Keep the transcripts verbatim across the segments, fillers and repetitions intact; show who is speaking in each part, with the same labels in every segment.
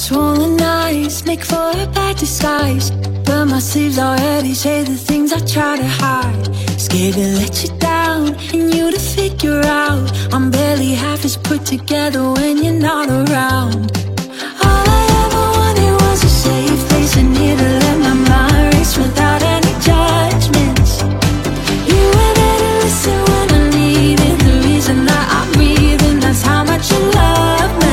Speaker 1: Swollen eyes make for a bad disguise, but my sleeves already say the things I try to hide. Scared to let you down and you to figure out I'm barely half as put together when you're not around. All I ever wanted was a safe place, I need to let my mind race without any judgments. You were there to listen when I needed the reason that I'm breathing. That's how much you love me.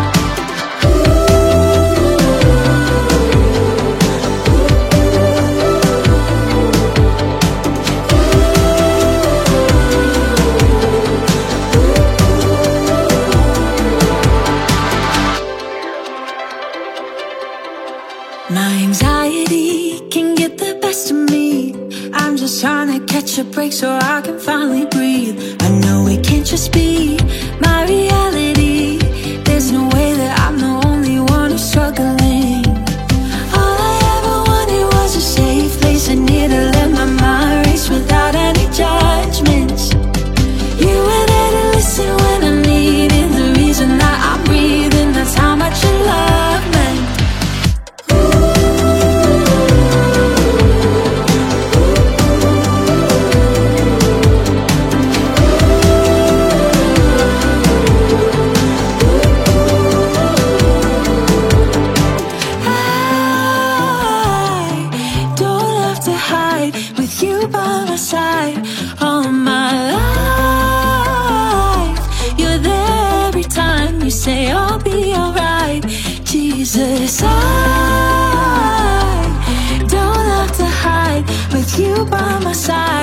Speaker 1: My anxiety can get the best of me. I'm just trying to catch a break so I can finally breathe. I know it can't just be my reality. There's no way that I'm the only one who's struggling. All I ever wanted was a safe place, I need to let my mind race without any judgments. You were there to listen when I needed the reason that I'm breathing. That's how much you love me. All my life, you're there every time you say I'll be alright. Jesus, I don't have to hide with you by my side.